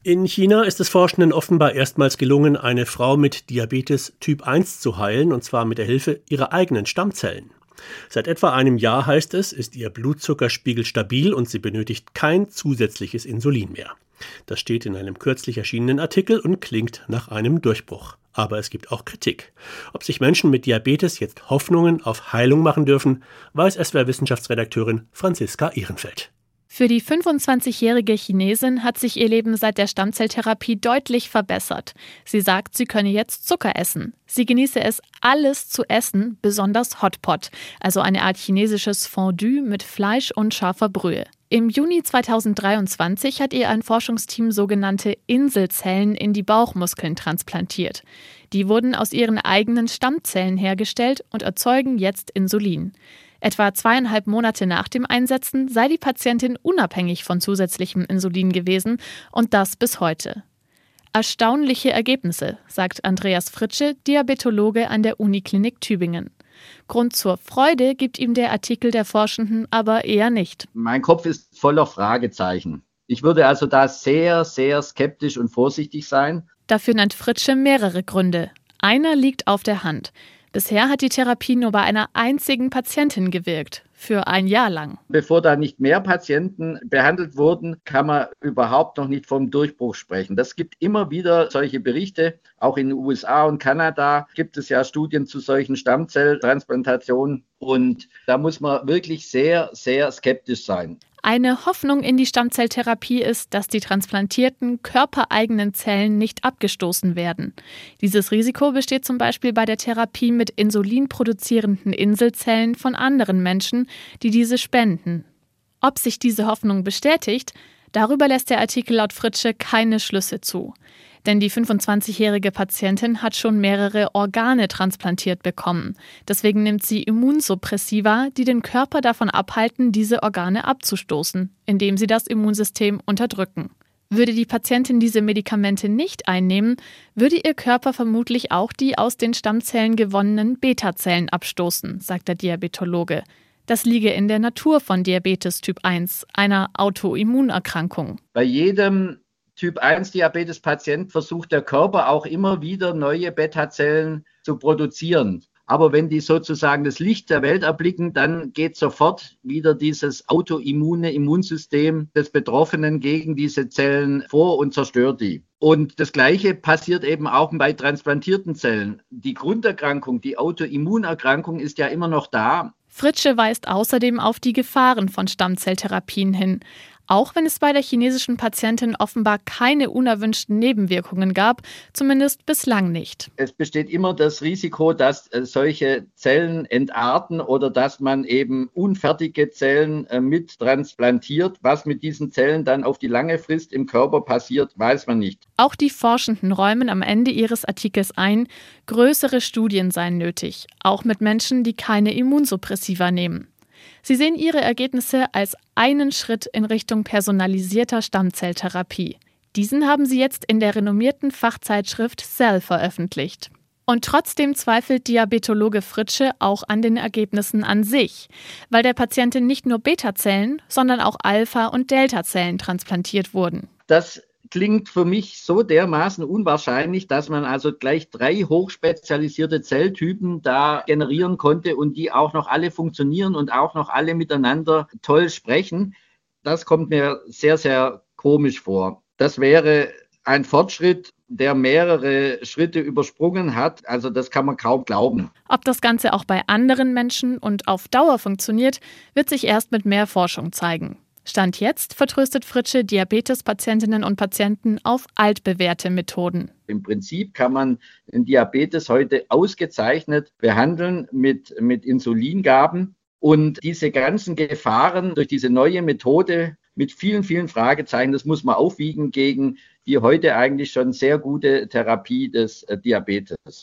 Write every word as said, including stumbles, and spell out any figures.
In China ist es Forschenden offenbar erstmals gelungen, eine Frau mit Diabetes Typ eins zu heilen, und zwar mit der Hilfe ihrer eigenen Stammzellen. Seit etwa einem Jahr, heißt es, ist ihr Blutzuckerspiegel stabil und sie benötigt kein zusätzliches Insulin mehr. Das steht in einem kürzlich erschienenen Artikel und klingt nach einem Durchbruch. Aber es gibt auch Kritik. Ob sich Menschen mit Diabetes jetzt Hoffnungen auf Heilung machen dürfen, weiß S W R-Wissenschaftsredakteurin Franziska Ehrenfeld. Für die fünfundzwanzigjährige Chinesin hat sich ihr Leben seit der Stammzelltherapie deutlich verbessert. Sie sagt, sie könne jetzt Zucker essen. Sie genieße es, alles zu essen, besonders Hotpot, also eine Art chinesisches Fondue mit Fleisch und scharfer Brühe. Im Juni zweitausenddreiundzwanzig hat ihr ein Forschungsteam sogenannte Inselzellen in die Bauchmuskeln transplantiert. Die wurden aus ihren eigenen Stammzellen hergestellt und erzeugen jetzt Insulin. Etwa zweieinhalb Monate nach dem Einsetzen sei die Patientin unabhängig von zusätzlichem Insulin gewesen und das bis heute. Erstaunliche Ergebnisse, sagt Andreas Fritsche, Diabetologe an der Uniklinik Tübingen. Grund zur Freude gibt ihm der Artikel der Forschenden aber eher nicht. Mein Kopf ist voller Fragezeichen. Ich würde also da sehr, sehr skeptisch und vorsichtig sein. Dafür nennt Fritsche mehrere Gründe. Einer liegt auf der Hand. Bisher hat die Therapie nur bei einer einzigen Patientin gewirkt, für ein Jahr lang. Bevor da nicht mehr Patienten behandelt wurden, kann man überhaupt noch nicht vom Durchbruch sprechen. Das gibt immer wieder solche Berichte. Auch in den U S A und Kanada gibt es ja Studien zu solchen Stammzelltransplantationen. Und da muss man wirklich sehr, sehr skeptisch sein. Eine Hoffnung in die Stammzelltherapie ist, dass die transplantierten, körpereigenen Zellen nicht abgestoßen werden. Dieses Risiko besteht zum Beispiel bei der Therapie mit insulinproduzierenden Inselzellen von anderen Menschen, die diese spenden. Ob sich diese Hoffnung bestätigt, darüber lässt der Artikel laut Fritsche keine Schlüsse zu. Denn die fünfundzwanzigjährige Patientin hat schon mehrere Organe transplantiert bekommen. Deswegen nimmt sie Immunsuppressiva, die den Körper davon abhalten, diese Organe abzustoßen, indem sie das Immunsystem unterdrücken. Würde die Patientin diese Medikamente nicht einnehmen, würde ihr Körper vermutlich auch die aus den Stammzellen gewonnenen Beta-Zellen abstoßen, sagt der Diabetologe. Das liege in der Natur von Diabetes Typ eins, einer Autoimmunerkrankung. Bei jedem Typ eins Diabetes-Patient versucht der Körper auch immer wieder neue Beta-Zellen zu produzieren. Aber wenn die sozusagen das Licht der Welt erblicken, dann geht sofort wieder dieses autoimmune Immunsystem des Betroffenen gegen diese Zellen vor und zerstört die. Und das Gleiche passiert eben auch bei transplantierten Zellen. Die Grunderkrankung, die Autoimmunerkrankung ist ja immer noch da. Fritsche weist außerdem auf die Gefahren von Stammzelltherapien hin. Auch wenn es bei der chinesischen Patientin offenbar keine unerwünschten Nebenwirkungen gab, zumindest bislang nicht. Es besteht immer das Risiko, dass äh, solche Zellen entarten oder dass man eben unfertige Zellen äh, mit transplantiert. Was mit diesen Zellen dann auf die lange Frist im Körper passiert, weiß man nicht. Auch die Forschenden räumen am Ende ihres Artikels ein, größere Studien seien nötig, auch mit Menschen, die keine Immunsuppressiva nehmen. Sie sehen ihre Ergebnisse als einen Schritt in Richtung personalisierter Stammzelltherapie. Diesen haben sie jetzt in der renommierten Fachzeitschrift Cell veröffentlicht. Und trotzdem zweifelt Diabetologe Fritsche auch an den Ergebnissen an sich, weil der Patientin nicht nur Beta-Zellen, sondern auch Alpha- und Delta-Zellen transplantiert wurden. Das klingt für mich so dermaßen unwahrscheinlich, dass man also gleich drei hochspezialisierte Zelltypen da generieren konnte und die auch noch alle funktionieren und auch noch alle miteinander toll sprechen. Das kommt mir sehr, sehr komisch vor. Das wäre ein Fortschritt, der mehrere Schritte übersprungen hat. Also das kann man kaum glauben. Ob das Ganze auch bei anderen Menschen und auf Dauer funktioniert, wird sich erst mit mehr Forschung zeigen. Stand jetzt vertröstet Fritsche Diabetespatientinnen und Patienten auf altbewährte Methoden. Im Prinzip kann man den Diabetes heute ausgezeichnet behandeln mit, mit Insulingaben. Und diese ganzen Gefahren durch diese neue Methode mit vielen, vielen Fragezeichen, das muss man aufwiegen gegen die heute eigentlich schon sehr gute Therapie des Diabetes.